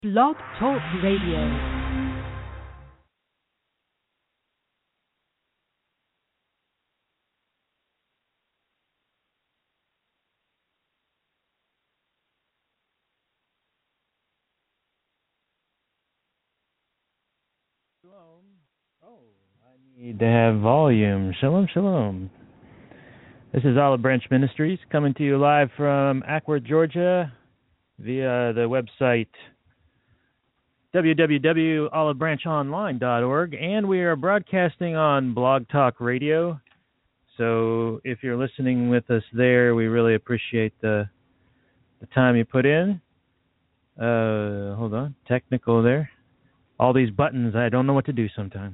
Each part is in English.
Blog Talk Radio. Need to have volume. Shalom, shalom. This is Olive Branch Ministries coming to you live from Acworth, Georgia via the website www.olivebranchonline.org, and we are broadcasting on Blog Talk Radio. So if you're listening with us there, we really appreciate the time you put in. Hold on, technical there. All these buttons, I don't know what to do sometimes.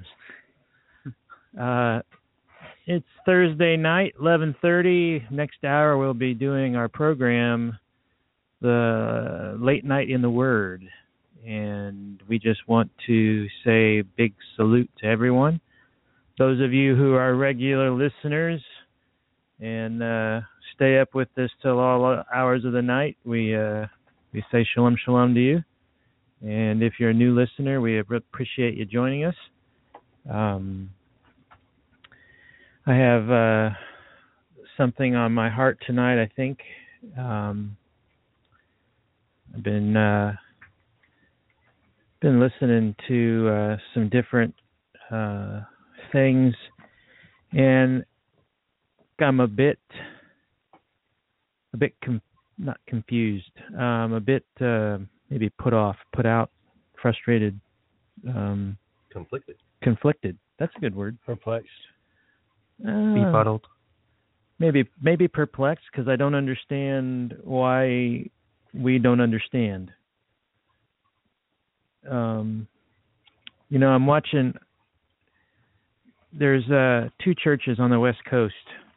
It's Thursday night, 11:30. Next hour we'll be doing our program, The Late Night in the Word. And we just want to say a big salute to everyone. Those of you who are regular listeners and stay up with us till all hours of the night, we say shalom, shalom to you. And if you're a new listener, we appreciate you joining us. I have something on my heart tonight, I think. I've been listening to some different things, and I'm a bit not confused, a bit maybe put out, frustrated, conflicted. That's a good word. Perplexed. Befuddled. Maybe perplexed because I don't understand why we don't understand. I'm watching. There's two churches on the West Coast.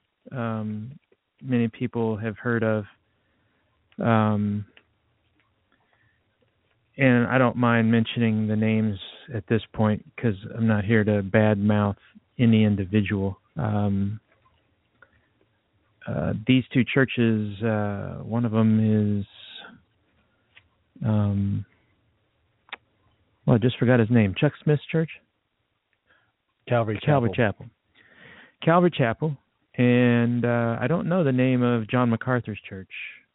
Many people have heard of. And I don't mind mentioning the names at this point because I'm not here to badmouth any individual. These two churches, one of them is, I just forgot his name. Chuck Smith's church? Calvary Chapel. And I don't know the name of John MacArthur's church.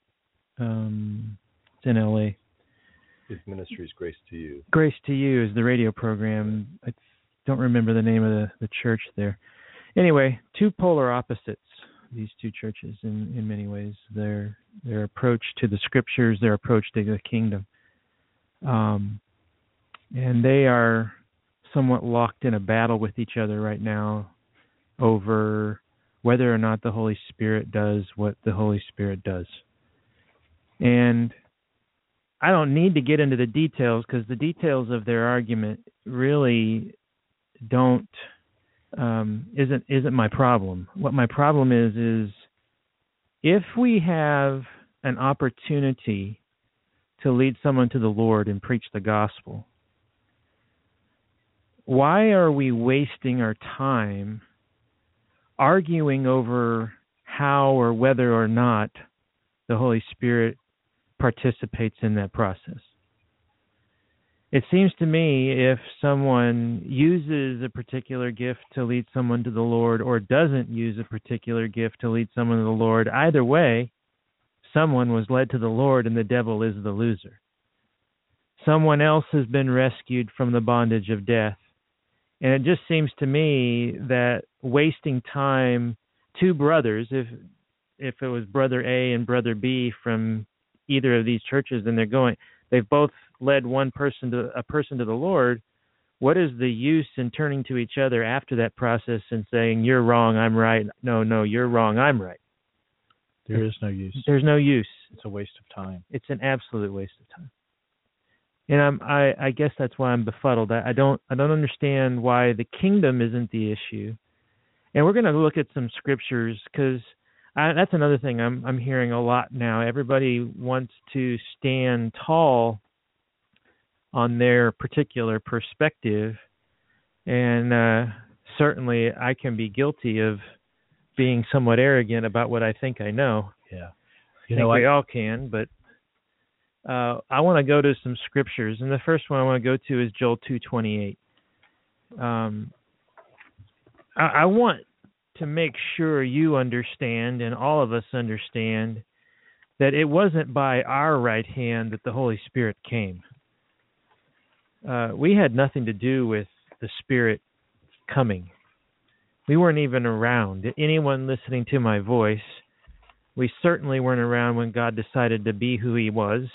It's in L.A. His ministry is Grace to You. Grace to You is the radio program. I don't remember the name of the church there. Anyway, two polar opposites, these two churches, in many ways. Their approach to the scriptures, their approach to the kingdom. And they are somewhat locked in a battle with each other right now over whether or not the Holy Spirit does what the Holy Spirit does. And I don't need to get into the details because the details of their argument really isn't my problem. What my problem is if we have an opportunity to lead someone to the Lord and preach the gospel, why are we wasting our time arguing over how or whether or not the Holy Spirit participates in that process? It seems to me if someone uses a particular gift to lead someone to the Lord or doesn't use a particular gift to lead someone to the Lord, either way, someone was led to the Lord and the devil is the loser. Someone else has been rescued from the bondage of death. And it just seems to me that wasting time, two brothers, if it was Brother A and Brother B from either of these churches, and they've both led a person to the Lord, what is the use in turning to each other after that process and saying, you're wrong, I'm right? No, you're wrong, I'm right. There is no use. There's no use. It's a waste of time. It's an absolute waste of time. And I guess that's why I'm befuddled. I don't understand why the kingdom isn't the issue. And we're going to look at some scriptures because that's another thing I'm hearing a lot now. Everybody wants to stand tall on their particular perspective, and certainly I can be guilty of being somewhat arrogant about what I think I know. Yeah, I think we all can, but I want to go to some scriptures, and the first one I want to go to is Joel 2:28. I want to make sure you understand, and all of us understand, that it wasn't by our right hand that the Holy Spirit came. We had nothing to do with the Spirit coming. We weren't even around. Anyone listening to my voice, we certainly weren't around when God decided to be who He was,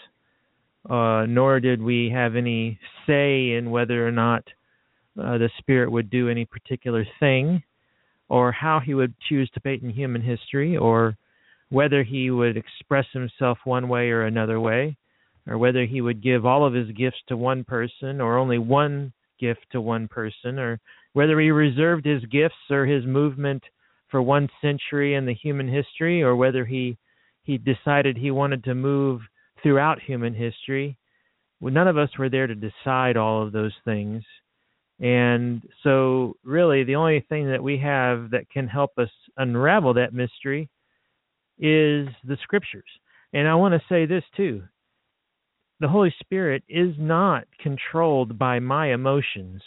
nor did we have any say in whether or not the Spirit would do any particular thing, or how He would choose to fate in human history, or whether He would express Himself one way or another way, or whether He would give all of His gifts to one person or only one gift to one person, or whether He reserved His gifts or His movement for one century in the human history, or whether He decided He wanted to move throughout human history. Well, none of us were there to decide all of those things. And so really the only thing that we have that can help us unravel that mystery is the Scriptures. And I want to say this too. The Holy Spirit is not controlled by my emotions.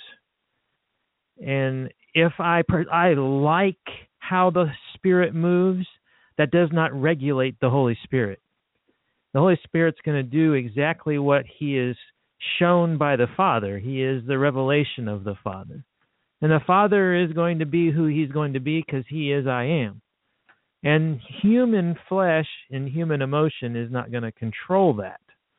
And if I like how the Spirit moves, that does not regulate the Holy Spirit. The Holy Spirit's going to do exactly what He is shown by the Father. He is the revelation of the Father. And the Father is going to be who He's going to be because He is I am. And human flesh and human emotion is not going to control that.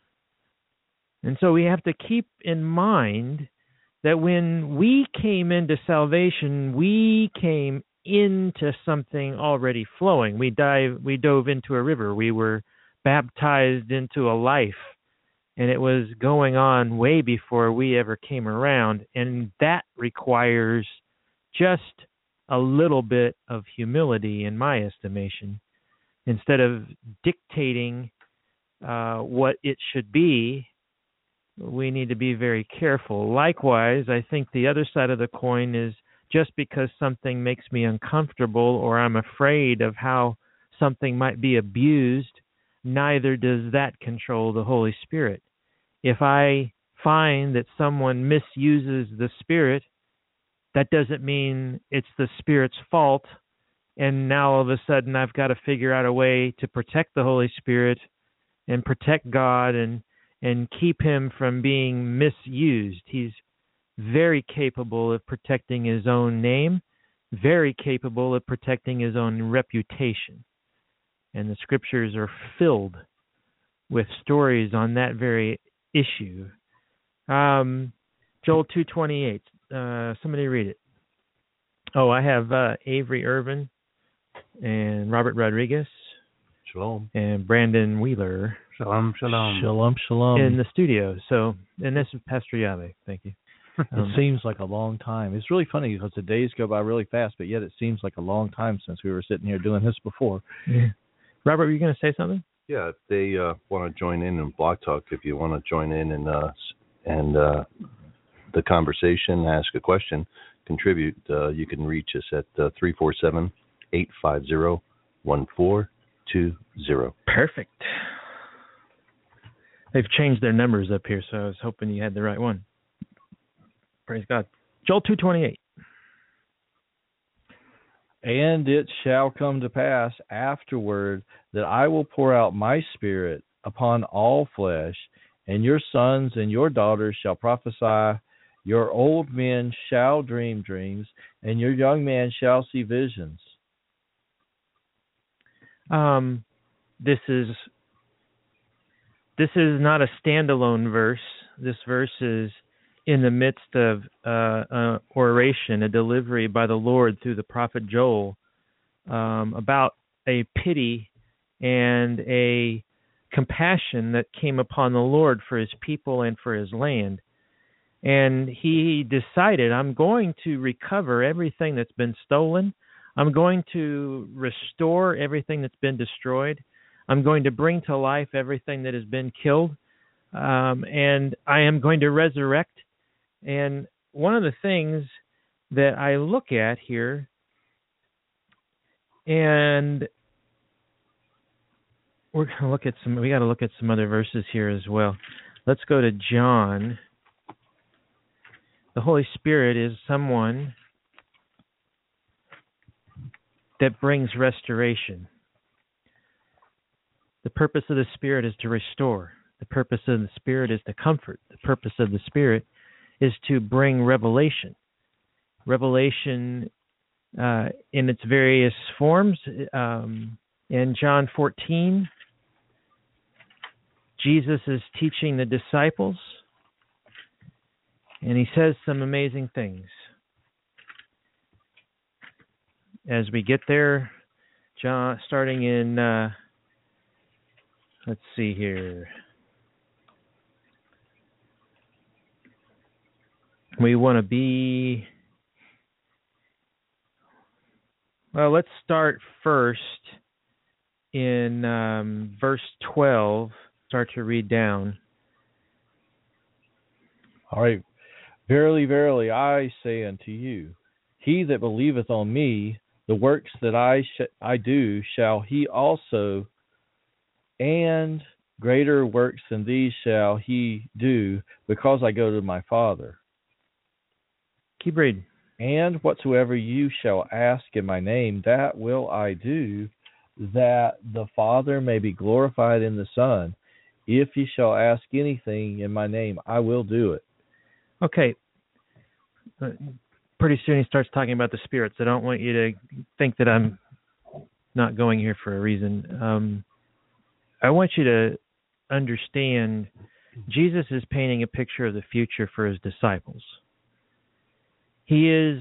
And so we have to keep in mind that when we came into salvation, we came into something already flowing. We dove into a river. We were baptized into a life. And it was going on way before we ever came around. And that requires just a little bit of humility, in my estimation. Instead of dictating what it should be, we need to be very careful. Likewise, I think the other side of the coin is just because something makes me uncomfortable or I'm afraid of how something might be abused, neither does that control the Holy Spirit. If I find that someone misuses the Spirit, that doesn't mean it's the Spirit's fault, and now all of a sudden I've got to figure out a way to protect the Holy Spirit and protect God and keep Him from being misused. He's very capable of protecting His own name, very capable of protecting His own reputation. And the Scriptures are filled with stories on that very issue. Joel 2:28. Somebody read it. Oh, I have Avery Irvin and Robert Rodriguez. Shalom. And Brandon Wheeler. Shalom, shalom. Shalom, shalom. In the studio. So, and this is Pastor Yahweh. Thank you. It seems like a long time. It's really funny because the days go by really fast, but yet it seems like a long time since we were sitting here doing this before. Yeah. Robert, were you going to say something? Yeah, if they want to join in Blog Talk, if you want to join in and the conversation, ask a question, contribute, you can reach us at 347-850-1420. Perfect. They've changed their numbers up here, so I was hoping you had the right one. Praise God. Joel 2:28. And it shall come to pass afterward that I will pour out my Spirit upon all flesh, and your sons and your daughters shall prophesy, your old men shall dream dreams, and your young men shall see visions. This is not a standalone verse. This verse is in the midst of an oration, a delivery by the Lord through the prophet Joel about a pity and a compassion that came upon the Lord for His people and for His land. And He decided, I'm going to recover everything that's been stolen. I'm going to restore everything that's been destroyed. I'm going to bring to life everything that has been killed. And I am going to resurrect. And one of the things that I look at here, and we're going to look at we got to look at some other verses here as well. Let's go to John. The Holy Spirit is someone that brings restoration. The purpose of the Spirit is to restore. The purpose of the Spirit is to comfort. The purpose of the Spirit is to bring revelation. Revelation in its various forms. In John 14, Jesus is teaching the disciples, and he says some amazing things. As we get there, John, starting in, let's see here. We want to be, well, let's start first in verse 12. Start to read down. All right. Verily, verily, I say unto you, he that believeth on me, the works that I do shall he also, and greater works than these shall he do, because I go to my Father. Keep reading. And whatsoever you shall ask in my name, that will I do, that the Father may be glorified in the Son. If ye shall ask anything in my name, I will do it. Okay. Pretty soon he starts talking about the Spirit, so I don't want you to think that I'm not going here for a reason. I want you to understand Jesus is painting a picture of the future for his disciples. He is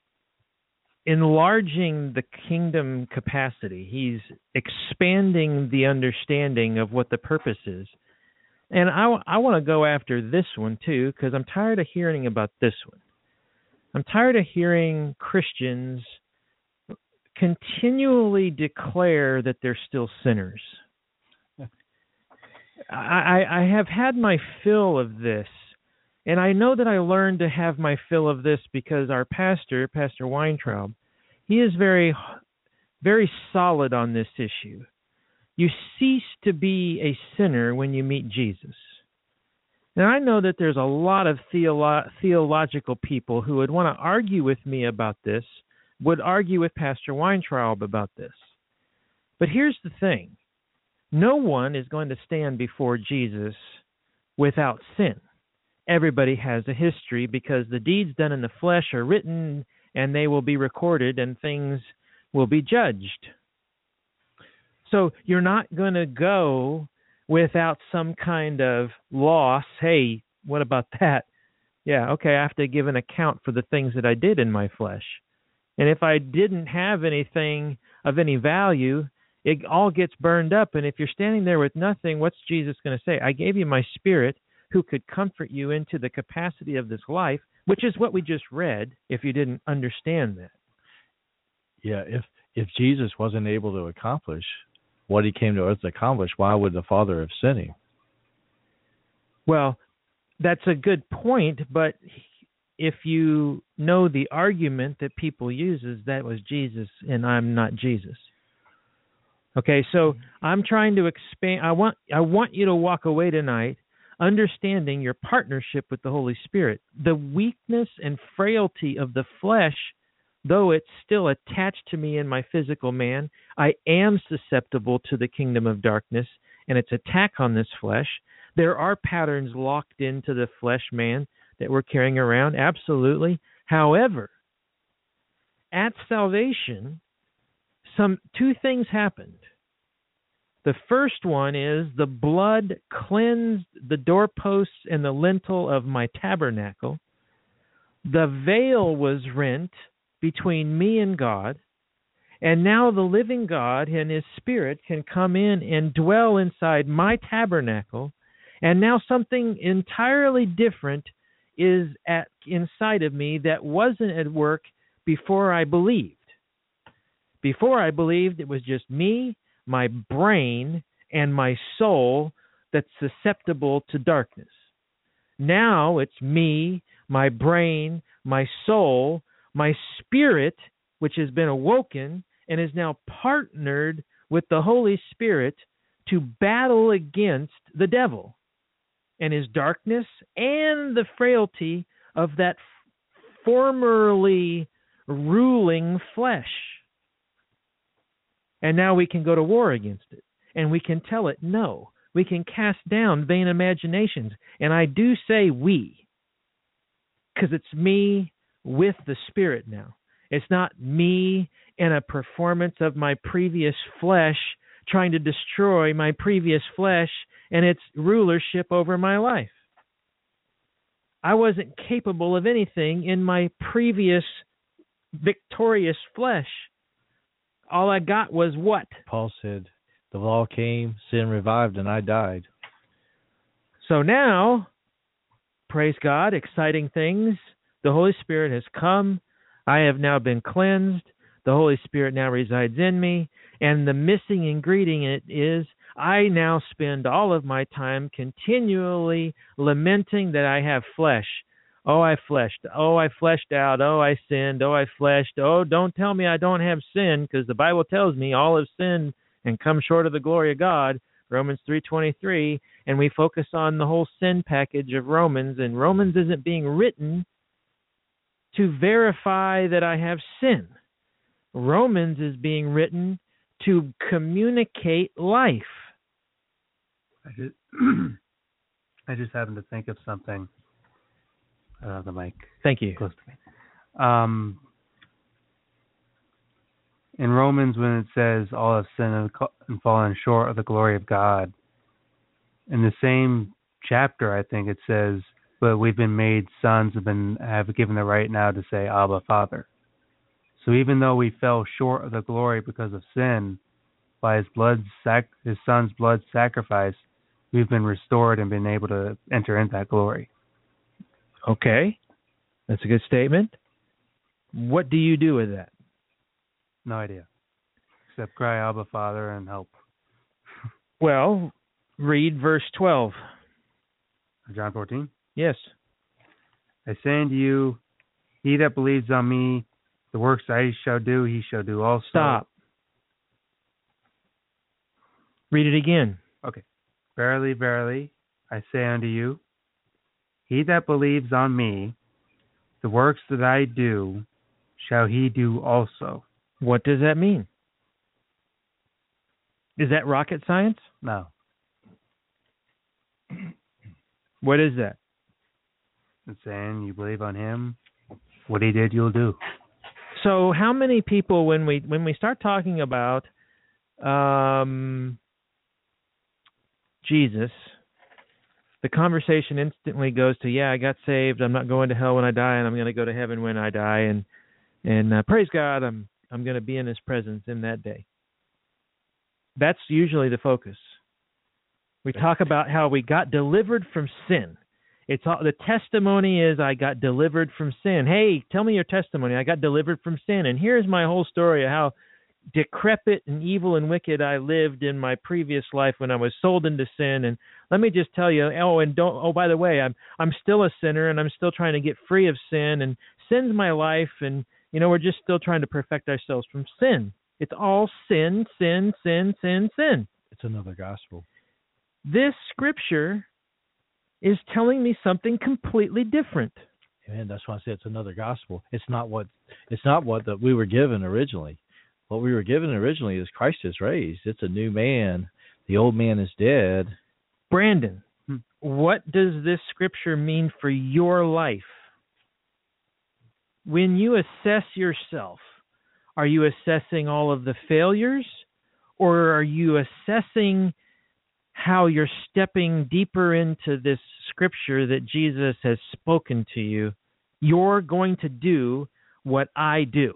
enlarging the kingdom capacity. He's expanding the understanding of what the purpose is. And I want to go after this one too, because I'm tired of hearing about this one. I'm tired of hearing Christians continually declare that they're still sinners. I have had my fill of this. And I know that I learned to have my fill of this because our pastor, Pastor Weintraub, he is very, very solid on this issue. You cease to be a sinner when you meet Jesus. And I know that there's a lot of theological people who would want to argue with me about this, would argue with Pastor Weintraub about this. But here's the thing. No one is going to stand before Jesus without sin. Everybody has a history because the deeds done in the flesh are written and they will be recorded and things will be judged. So you're not going to go without some kind of loss. Hey, what about that? Yeah, okay, I have to give an account for the things that I did in my flesh. And if I didn't have anything of any value, it all gets burned up. And if you're standing there with nothing, what's Jesus going to say? I gave you my Spirit, who could comfort you into the capacity of this life, which is what we just read, if you didn't understand that. Yeah, if Jesus wasn't able to accomplish what he came to earth to accomplish, why would the Father have sent him? Well, that's a good point, but if you know the argument that people use is that was Jesus and I'm not Jesus. Okay, so I'm trying to expand. I want you to walk away tonight understanding your partnership with the Holy Spirit. The weakness and frailty of the flesh, though it's still attached to me in my physical man, I am susceptible to the kingdom of darkness and its attack on this flesh. There are patterns locked into the flesh man that we're carrying around, absolutely. However, at salvation, two things happened. The first one is the blood cleansed the doorposts and the lintel of my tabernacle. The veil was rent between me and God. And now the living God and his Spirit can come in and dwell inside my tabernacle. And now something entirely different is inside of me that wasn't at work before I believed. Before I believed, it was just me, my brain, and my soul that's susceptible to darkness. Now it's me, my brain, my soul, my spirit, which has been awoken and is now partnered with the Holy Spirit to battle against the devil and his darkness and the frailty of that formerly ruling flesh. And now we can go to war against it, and we can tell it no. We can cast down vain imaginations. And I do say we, because it's me with the Spirit now. It's not me in a performance of my previous flesh trying to destroy my previous flesh and its rulership over my life. I wasn't capable of anything in my previous victorious flesh. All I got was what? Paul said, the law came, sin revived, and I died. So now, praise God, exciting things. The Holy Spirit has come. I have now been cleansed. The Holy Spirit now resides in me. And the missing ingredient is I now spend all of my time continually lamenting that I have flesh. Oh, I fleshed. Oh, I fleshed out. Oh, I sinned. Oh, I fleshed. Oh, don't tell me I don't have sin, because the Bible tells me all have sinned and come short of the glory of God, Romans 3:23, and we focus on the whole sin package of Romans, and Romans isn't being written to verify that I have sin. Romans is being written to communicate life. I just happened to think of something. The mic. Thank you. Close to me. In Romans, when it says all have sinned and fallen short of the glory of God, in the same chapter, I think it says, but we've been made sons, have given the right now to say, Abba, Father. So even though we fell short of the glory because of sin, by his son's blood sacrifice, we've been restored and been able to enter into that glory. Okay, that's a good statement. What do you do with that? No idea. Except cry, Abba, Father, and help. Well, read verse 12. John 14? Yes. I say unto you, he that believes on me, the works I shall do, he shall do also. Stop. Read it again. Okay. Verily, verily, I say unto you, he that believes on me, the works that I do, shall he do also. What does that mean? Is that rocket science? No. What is that? It's saying you believe on him, what he did, you'll do. So how many people, when we start talking about Jesus, the conversation instantly goes to, yeah, I got saved, I'm not going to hell when I die, and I'm going to go to heaven when I die, and praise God, I'm going to be in his presence in that day. That's usually the focus. We talk about how we got delivered from sin. It's all, the testimony is I got delivered from sin. Hey, tell me your testimony. I got delivered from sin. And here's my whole story of how decrepit and evil and wicked I lived in my previous life when I was sold into sin. And let me just tell you, by the way, I'm still a sinner and I'm still trying to get free of sin, and sin's my life, and we're just still trying to perfect ourselves from sin. It's all sin, sin, sin, sin, sin. It's another gospel. This scripture is telling me something completely different. Amen. That's why I say it's another gospel. It's not what that we were given originally. What we were given originally is Christ is raised. It's a new man. The old man is dead. Brandon, what does this scripture mean for your life? When you assess yourself, are you assessing all of the failures, or are you assessing how you're stepping deeper into this scripture that Jesus has spoken to you? You're going to do what I do.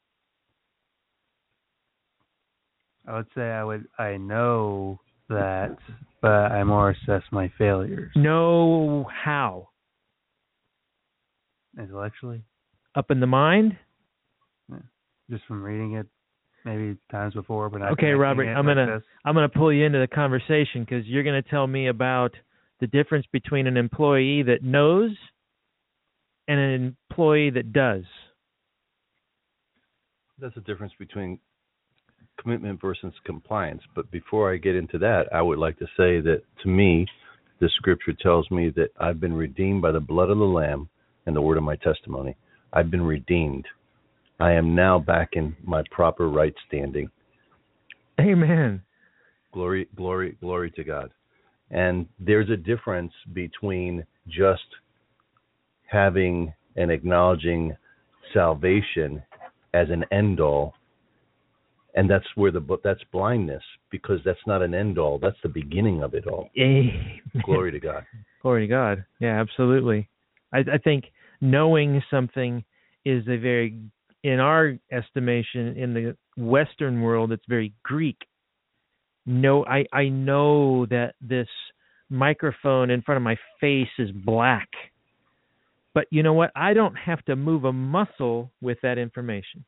I would say I know that, but I more assess my failures. Know how? Intellectually? Up in the mind? Yeah. Just from reading it maybe times before, but not okay, Robert, I'm gonna pull you into the conversation, because you're gonna tell me about the difference between an employee that knows and an employee that does. That's the difference between commitment versus compliance. But before I get into that, I would like to say that to me, the scripture tells me that I've been redeemed by the blood of the Lamb and the word of my testimony. I've been redeemed. I am now back in my proper right standing. Amen. Glory, glory, glory to God. And there's a difference between just having and acknowledging salvation as an end all, and that's where that's blindness, because that's not an end all. That's the beginning of it all. Amen. Glory to God. Glory to God. Yeah, absolutely. I think knowing something is a very, in our estimation, in the Western world, it's very Greek. No, I know that this microphone in front of my face is black. But you know what? I don't have to move a muscle with that information.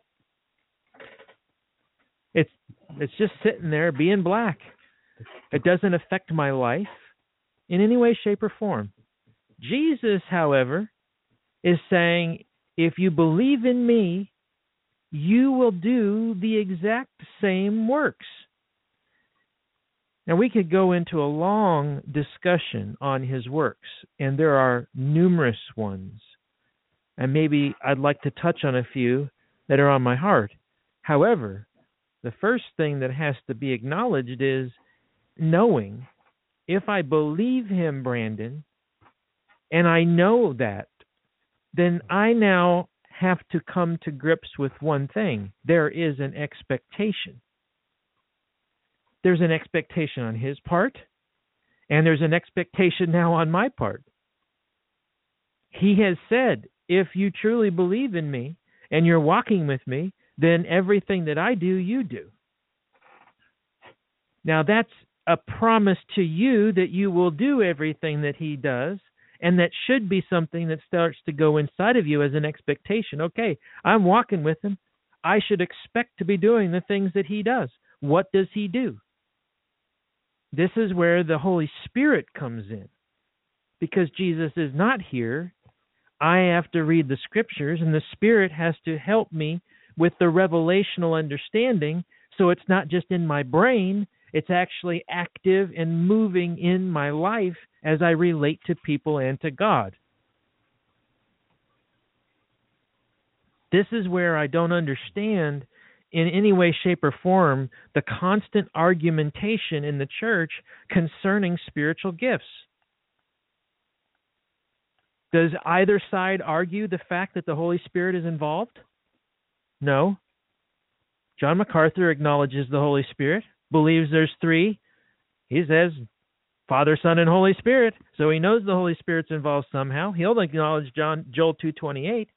It's just sitting there being black. It doesn't affect my life in any way, shape, or form. Jesus, however, is saying, if you believe in me, you will do the exact same works. Now, we could go into a long discussion on his works, and there are numerous ones. And maybe I'd like to touch on a few that are on my heart. However, the first thing that has to be acknowledged is knowing, if I believe him, Brandon, and I know that, then I now have to come to grips with one thing. There is an expectation. There's an expectation on his part, and there's an expectation now on my part. He has said, if you truly believe in me and you're walking with me, then everything that I do, you do. Now, that's a promise to you that you will do everything that he does, and that should be something that starts to go inside of you as an expectation. Okay, I'm walking with him. I should expect to be doing the things that he does. What does he do? This is where the Holy Spirit comes in. Because Jesus is not here, I have to read the Scriptures, and the Spirit has to help me with the revelational understanding, so it's not just in my brain, it's actually active and moving in my life as I relate to people and to God. This is where I don't understand in any way, shape, or form the constant argumentation in the church concerning spiritual gifts. Does either side argue the fact that the Holy Spirit is involved? No. John MacArthur acknowledges the Holy Spirit, believes there's three. He says Father, Son, and Holy Spirit, so he knows the Holy Spirit's involved somehow. He'll acknowledge Joel 2:28.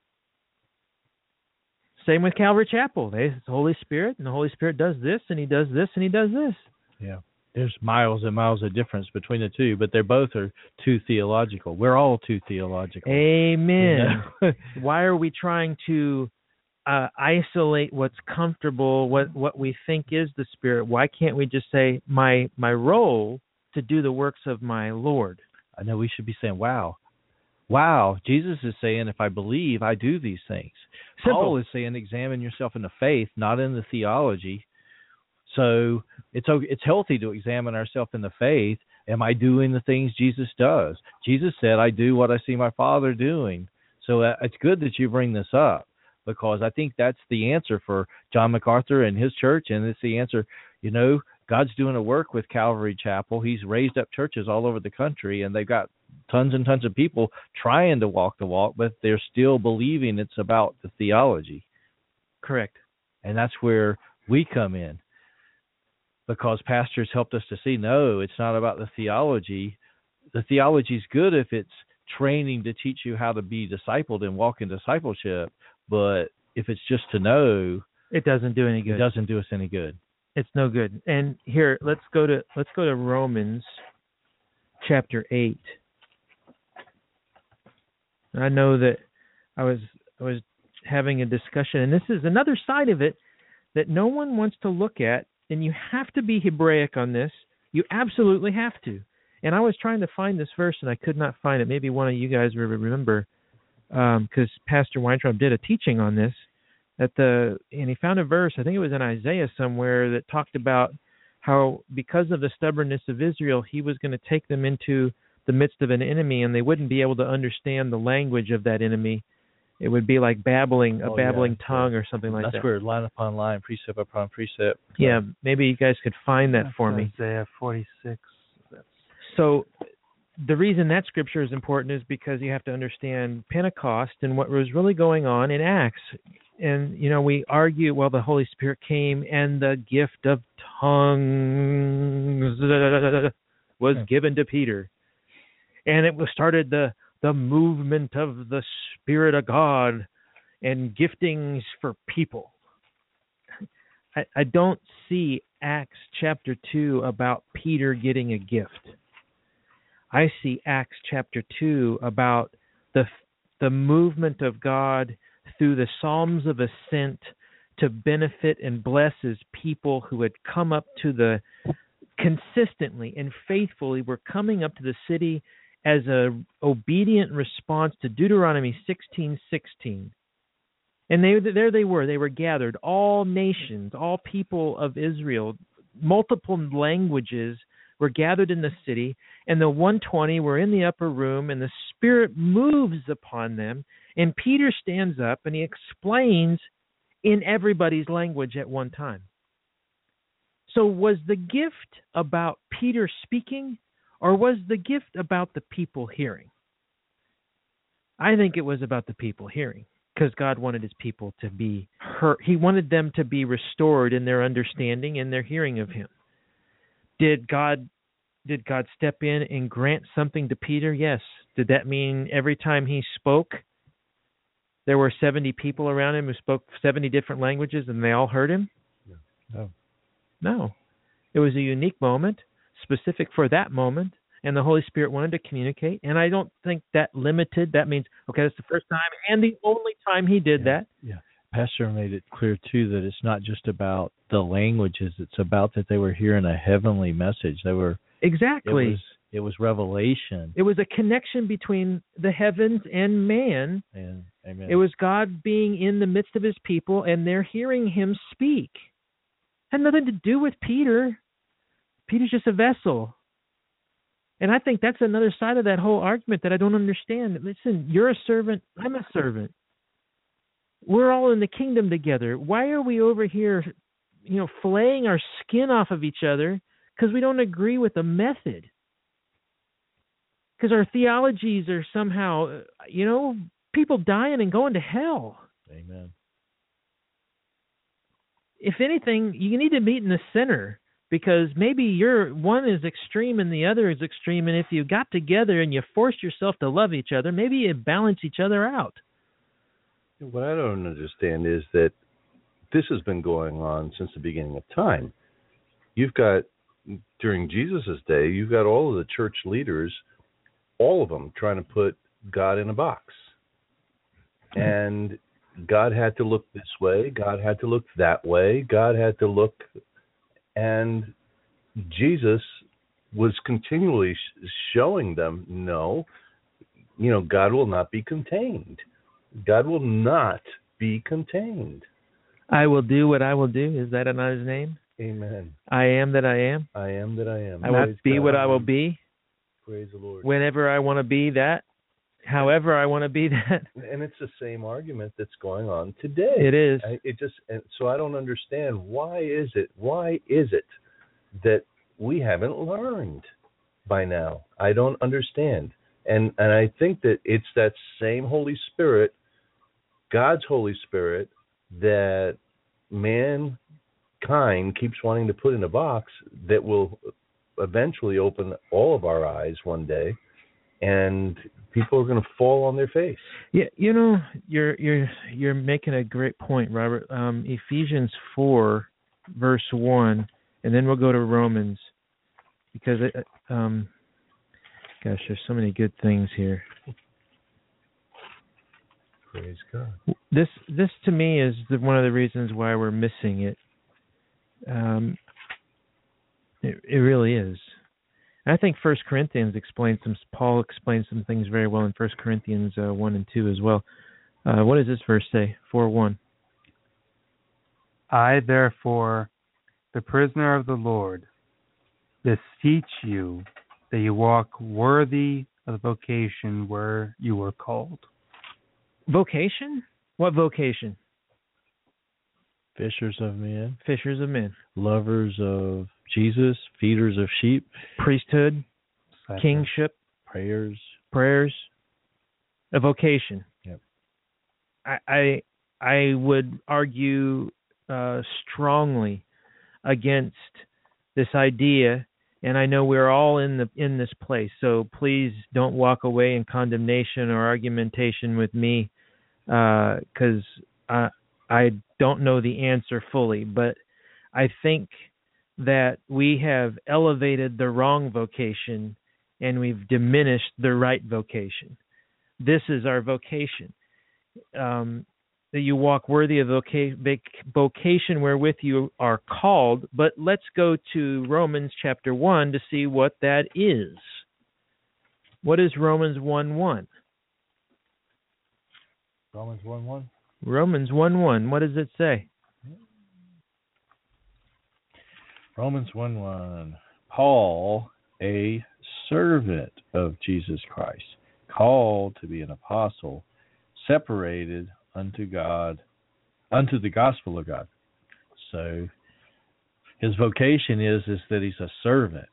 Same with Calvary Chapel. There's the Holy Spirit, and the Holy Spirit does this, and he does this, and he does this. Yeah. There's miles and miles of difference between the two, but they both are too theological. We're all too theological. Amen. You know? Why are we trying to isolate what's comfortable, what we think is the Spirit? Why can't we just say, my role to do the works of my Lord? I know we should be saying, wow, Jesus is saying, if I believe, I do these things. Simple. Paul is saying, examine yourself in the faith, not in the theology. So it's healthy to examine ourselves in the faith. Am I doing the things Jesus does? Jesus said, I do what I see my Father doing. So it's good that you bring this up, because I think that's the answer for John MacArthur and his church, and it's the answer. You know, God's doing a work with Calvary Chapel. He's raised up churches all over the country, and they've got tons and tons of people trying to walk the walk, but they're still believing it's about the theology. Correct. And that's where we come in, because pastors helped us to see, no, it's not about the theology. The theology is good if it's training to teach you how to be discipled and walk in discipleship, but if it's just to know, it doesn't do any good. It doesn't do us any good. It's no good. And here, let's go to Romans chapter 8. I know that I was having a discussion, and this is another side of it that no one wants to look at, and you have to be Hebraic on this. You absolutely have to. And I was trying to find this verse, and I could not find it. Maybe one of you guys will remember, because Pastor Weintraub did a teaching on this. and he found a verse, I think it was in Isaiah somewhere, that talked about how because of the stubbornness of Israel, he was going to take them into the midst of an enemy, and they wouldn't be able to understand the language of that enemy. It would be like a babbling tongue or something like that. That's where line upon line, precept upon precept. Yeah, maybe you guys could find that for me. Isaiah 46. So the reason that scripture is important is because you have to understand Pentecost and what was really going on in Acts. And, we argue, well, the Holy Spirit came and the gift of tongues was given to Peter. And it started the movement of the Spirit of God and giftings for people. I don't see Acts chapter 2 about Peter getting a gift. I see Acts chapter 2 about the movement of God through the Psalms of Ascent to benefit and bless his people who had come up to consistently and faithfully were coming up to the city as a obedient response to Deuteronomy 16:16. And there they were gathered, all nations, all people of Israel, multiple languages were gathered in the city, and the 120 were in the upper room, and the Spirit moves upon them, and Peter stands up and he explains in everybody's language at one time. So was the gift about Peter speaking, or was the gift about the people hearing? I think it was about the people hearing, because God wanted his people to be heard. He wanted them to be restored in their understanding and their hearing of him. Did God step in and grant something to Peter? Yes. Did that mean every time he spoke, there were 70 people around him who spoke 70 different languages and they all heard him? No. It was a unique moment, specific for that moment, and the Holy Spirit wanted to communicate. And I don't think that limited. That means, okay, that's the first time and the only time he did that. Yeah. Pastor made it clear, too, that it's not just about the languages. It's about that they were hearing a heavenly message. They were... Exactly. It was revelation. It was a connection between the heavens and man. And, amen. It was God being in the midst of his people, and they're hearing him speak. Had nothing to do with Peter. Peter's just a vessel. And I think that's another side of that whole argument that I don't understand. Listen, you're a servant. I'm a servant. We're all in the kingdom together. Why are we over here, filleting our skin off of each other because we don't agree with the method? Because our theologies are somehow, people dying and going to hell. Amen. If anything, you need to meet in the center, because maybe one is extreme and the other is extreme, and if you got together and you forced yourself to love each other, maybe you balance each other out. What I don't understand is that this has been going on since the beginning of time. You've got, during Jesus' day, you've got all of the church leaders, all of them trying to put God in a box. And God had to look this way, God had to look that way, God had to look, and Jesus was continually showing them, no, God will not be contained. God will not be contained. I will do what I will do. Is that not his name? Amen. I am that I am. I am that I am. I will be what I will be. Praise the Lord. Whenever I want to be that. However I want to be that. And it's the same argument that's going on today. It is. So I don't understand, why is it that we haven't learned by now? I don't understand. And I think that it's that same Holy Spirit, God's Holy Spirit, that mankind keeps wanting to put in a box, that will eventually open all of our eyes one day, and people are going to fall on their face. Yeah, you're making a great point, Robert. Ephesians 4, verse 1, and then we'll go to Romans, because gosh, there's so many good things here. Praise God. This to me is one of the reasons why we're missing it. It really is. I think 1 Corinthians Paul explains some things very well in 1 Corinthians 1 and 2 as well. What does this verse say? 4:1. I, therefore, the prisoner of the Lord, beseech you that you walk worthy of the vocation where you were called. Vocation? What vocation? Fishers of men, Fishers of men. lovers of Jesus, feeders of sheep, Priesthood, kingship, prayers. A vocation. Yep. I would argue strongly against this idea, and I know we're all in this place. So please don't walk away in condemnation or argumentation with me, because I don't know the answer fully. But I think that we have elevated the wrong vocation and we've diminished the right vocation. This is our vocation. That you walk worthy of vocation wherewith you are called. But let's go to Romans chapter 1 to see what that is. What is Romans 1:1? Romans 1:1. Romans 1:1. What does it say? Romans 1:1. Paul, a servant of Jesus Christ, called to be an apostle, separated unto God, unto the gospel of God. So his vocation is that he's a servant.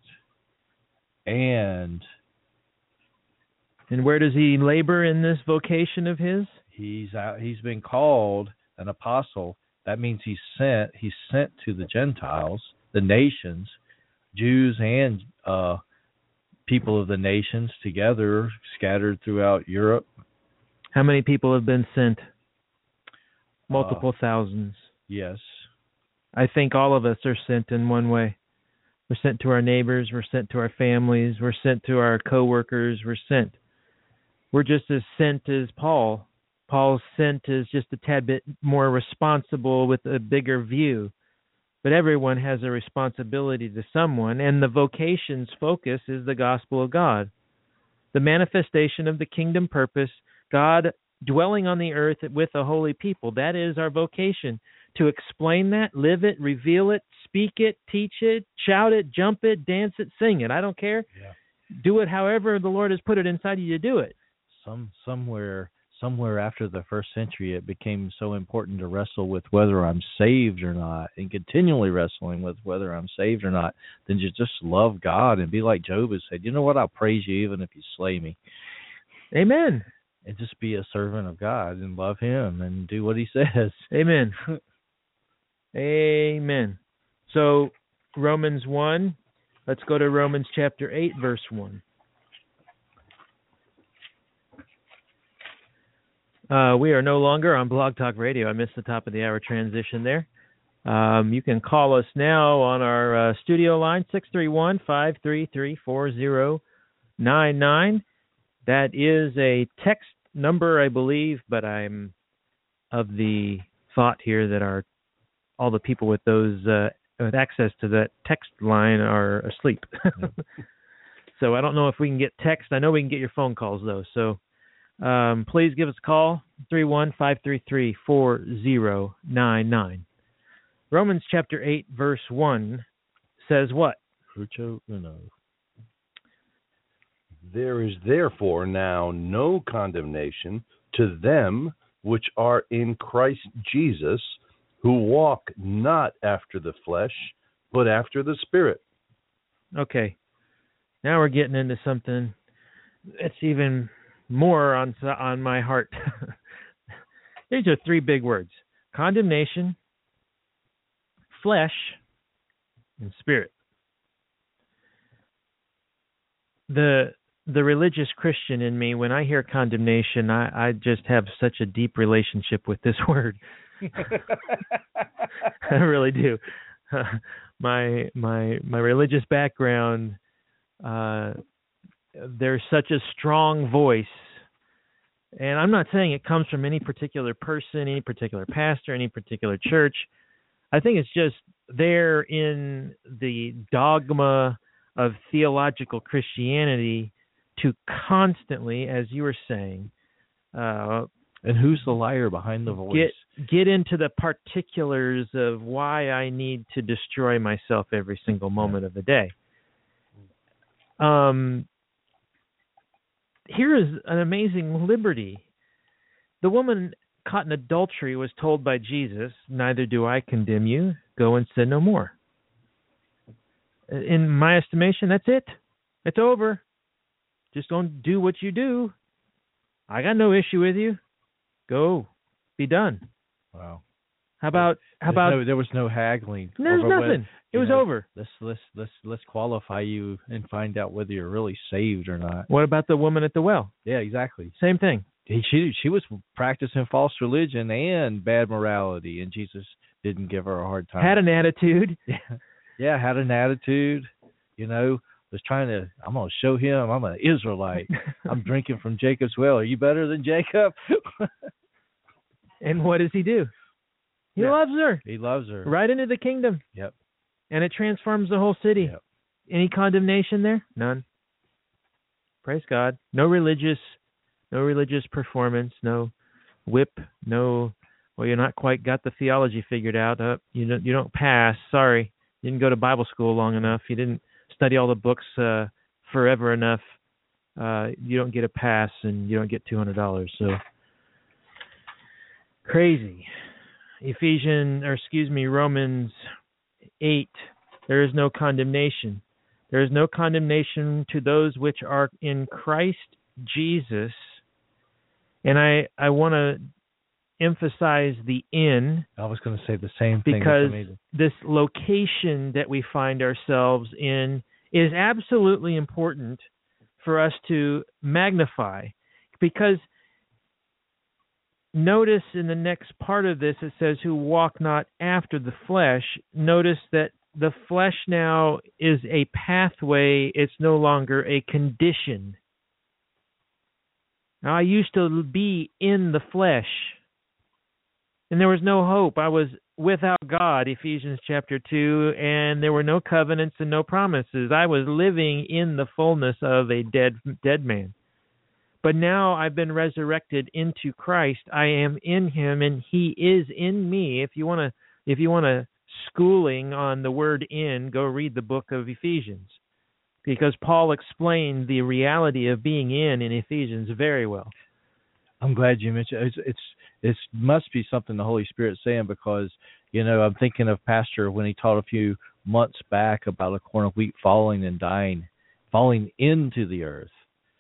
And where does he labor in this vocation of his? He's been called an apostle. That means he's sent to the Gentiles, the nations, Jews and people of the nations together, scattered throughout Europe. How many people have been sent? Multiple thousands. Yes. I think all of us are sent in one way. We're sent to our neighbors. We're sent to our families. We're sent to our coworkers. We're just as sent as Paul. Paul's sent is just a tad bit more responsible with a bigger view. But everyone has a responsibility to someone, and the vocation's focus is the gospel of God. The manifestation of the kingdom purpose, God dwelling on the earth with a holy people. That is our vocation. To explain that, live it, reveal it, speak it, teach it, shout it, jump it, dance it, sing it. I don't care. Yeah. Do it however the Lord has put it inside you to do it. Somewhere after the first century, it became so important to wrestle with whether I'm saved or not, and continually wrestling with whether I'm saved or not, than to just love God and be like Job has said, you know what, I'll praise you even if you slay me. Amen. And just be a servant of God and love him and do what he says. Amen. Amen. So Romans 1, let's go to Romans chapter 8, verse 1. We are no longer on Blog Talk Radio. I missed the top of the hour transition there. You can call us now on our studio line, 631-533-4099. That is a text number, I believe, but I'm of the thought here that all the people with those with access to that text line are asleep. So I don't know if we can get text. I know we can get your phone calls, though. So please give us a call, 31533-4099. Romans chapter 8, verse 1 says what? Crucio uno. There is therefore now no condemnation to them which are in Christ Jesus, who walk not after the flesh, but after the Spirit. Okay. Now we're getting into something that's even more on my heart. These are three big words: condemnation, flesh, and spirit. The religious Christian in me, when I hear condemnation, I just have such a deep relationship with this word. I really do. My religious background, there's such a strong voice, and I'm not saying it comes from any particular person, any particular pastor, any particular church. I think it's just there in the dogma of theological Christianity to constantly, as you were saying, And who's the liar behind the voice? Get into the particulars of why I need to destroy myself every single moment of the day. Here is an amazing liberty. The woman caught in adultery was told by Jesus, "Neither do I condemn you. Go and sin no more." In my estimation, that's it. It's over. Just don't do what you do. I got no issue with you. Go. Be done. Wow. How about there was no haggling. There's nothing. It was over. Let's qualify you and find out whether you're really saved or not. What about the woman at the well? Yeah, exactly. Same thing. She was practicing false religion and bad morality, and Jesus didn't give her a hard time. Had an attitude. Yeah, had an attitude. Was trying to. I'm gonna show him I'm an Israelite. I'm drinking from Jacob's well. Are you better than Jacob? And what does he do? He loves her. He loves her. Right into the kingdom. Yep. And it transforms the whole city. Yep. Any condemnation there? None. Praise God. No religious performance. No whip. No. Well, you're not quite got the theology figured out. You don't pass. Sorry, you didn't go to Bible school long enough. You didn't study all the books forever enough. You don't get a pass, and you don't get $200. So crazy. Romans 8. There is no condemnation. There is no condemnation to those which are in Christ Jesus. And I want to emphasize the "in." I was going to say the same thing. Because this location that we find ourselves in is absolutely important for us to magnify. Because notice in the next part of this, it says, "who walk not after the flesh." Notice that the flesh now is a pathway. It's no longer a condition. Now, I used to be in the flesh, and there was no hope. I was without God, Ephesians chapter 2, and there were no covenants and no promises. I was living in the fullness of a dead man. But now I've been resurrected into Christ. I am in him, and he is in me. If you want to schooling on the word "in," go read the book of Ephesians, because Paul explained the reality of being in Ephesians very well. I'm glad you mentioned it. Must be something the Holy Spirit's saying, because I'm thinking of Pastor when he taught a few months back about a corn of wheat falling and dying, falling into the earth.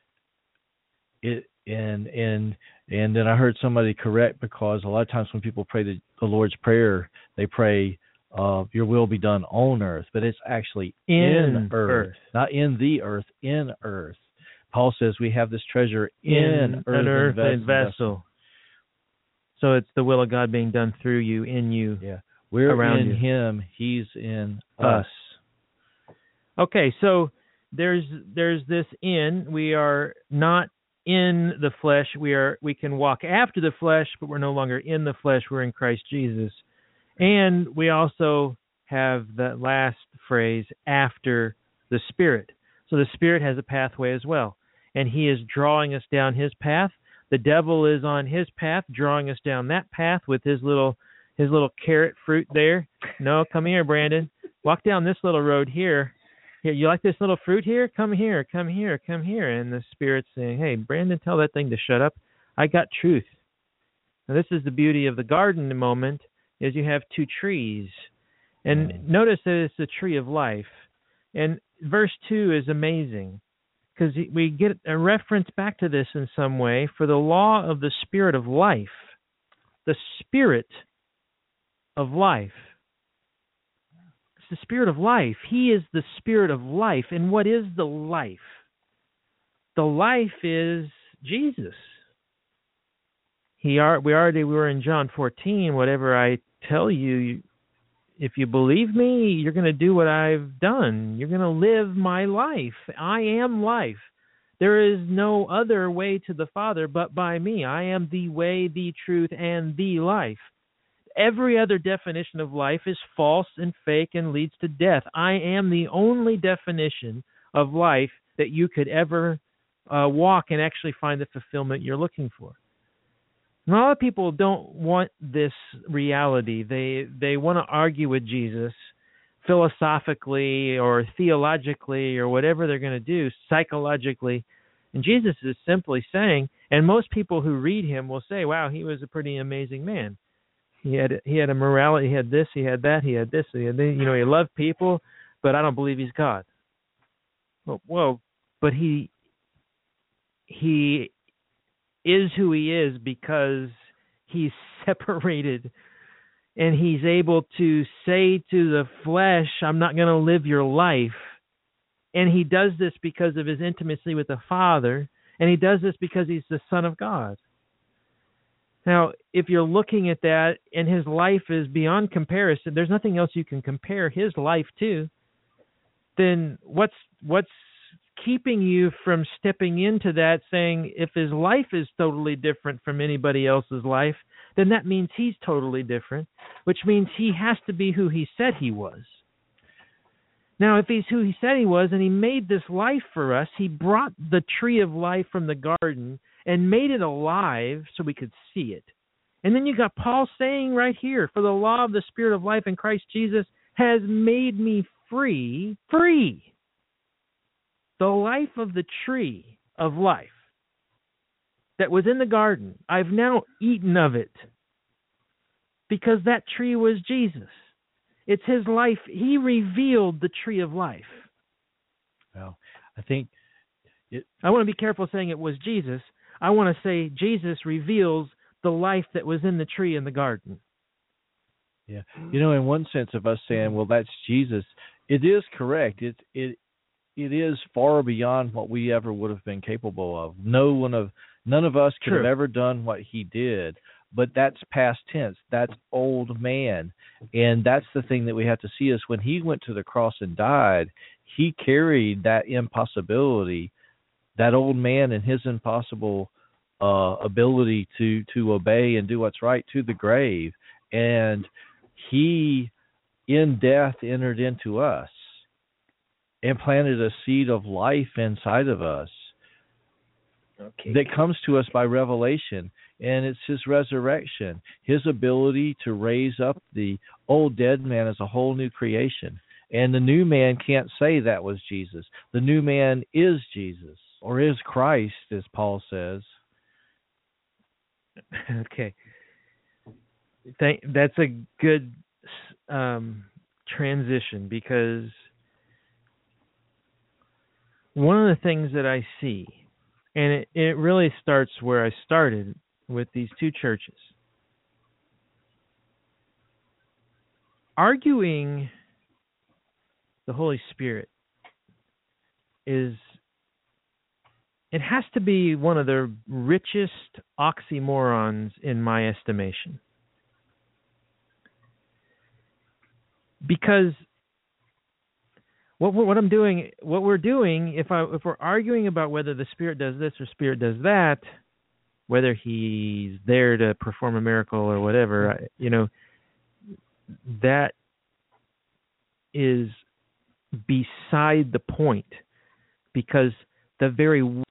And then I heard somebody correct, because a lot of times when people pray the Lord's Prayer, they pray, "Your will be done on earth," but it's actually in earth, not in the earth, in earth. Paul says we have this treasure in earth and vessel. So it's the will of God being done through you, in you. Yeah, we're around in you. Him; He's in us. Okay, so there's this "in." We are not in the flesh. We can walk after the flesh, but we're no longer in the flesh. We're in Christ Jesus. And we also have the last phrase, "after the Spirit." So the Spirit has a pathway as well, and he is drawing us down his path. The devil is on his path, drawing us down that path with his little carrot fruit there. "No, come here, Brandon. Walk down this little road here. Here, you like this little fruit here? Come here, come here, come here." And the Spirit's saying, "Hey, Brandon, tell that thing to shut up. I got truth." Now, this is the beauty of the garden moment, is you have two trees. And notice that it's the tree of life. And verse 2 is amazing, because we get a reference back to this in some way. "For the law of the Spirit of life," the Spirit of life. It's the Spirit of life. He is the Spirit of life. And what is the life? The life is Jesus. We were in John 14. "Whatever I tell you, if you believe me, you're going to do what I've done. You're going to live my life. I am life. There is no other way to the Father but by me. I am the way, the truth, and the life." Every other definition of life is false and fake and leads to death. I am the only definition of life that you could ever walk and actually find the fulfillment you're looking for. And a lot of people don't want this reality. They want to argue with Jesus philosophically or theologically or whatever they're going to do, psychologically. And Jesus is simply saying, and most people who read him will say, wow, he was a pretty amazing man. He had a morality, he had this, he had that, he had this, he had that. He loved people, but I don't believe he's God. Well, but he is who he is because he's separated, and he's able to say to the flesh, I'm not going to live your life. And he does this because of his intimacy with the Father, and he does this because he's the Son of God. Now, if you're looking at that and his life is beyond comparison, there's nothing else you can compare his life to, then what's keeping you from stepping into that, saying if his life is totally different from anybody else's life, then that means he's totally different, which means he has to be who he said he was. Now, if he's who he said he was and he made this life for us, he brought the tree of life from the garden and made it alive so we could see it. And then you got Paul saying right here, for the law of the Spirit of life in Christ Jesus has made me free. The life of the tree of life that was in the garden, I've now eaten of it because that tree was Jesus. It's his life. He revealed the tree of life. Well, I think I want to be careful saying it was Jesus. I want to say Jesus reveals the life that was in the tree in the garden. Yeah. In one sense of us saying, well, that's Jesus, it is correct. It is far beyond what we ever would have been capable of. None of us could have ever done what he did. But that's past tense. That's old man. And that's the thing that we have to see is when he went to the cross and died, he carried that impossibility, that old man and his impossible ability to obey and do what's right to the grave. And he, in death, entered into us and planted a seed of life inside of us that comes to us by revelation. And it's his resurrection, his ability to raise up the old dead man as a whole new creation. And the new man can't say that was Jesus. The new man is Jesus, or is Christ, as Paul says. Okay. That's a good transition, because one of the things that I see, and it really starts where I started with these two churches. Arguing the Holy Spirit it has to be one of the richest oxymorons in my estimation. Because what we're doing, if we're arguing about whether the Spirit does this or Spirit does that, whether he's there to perform a miracle or whatever, that is beside the point, because the very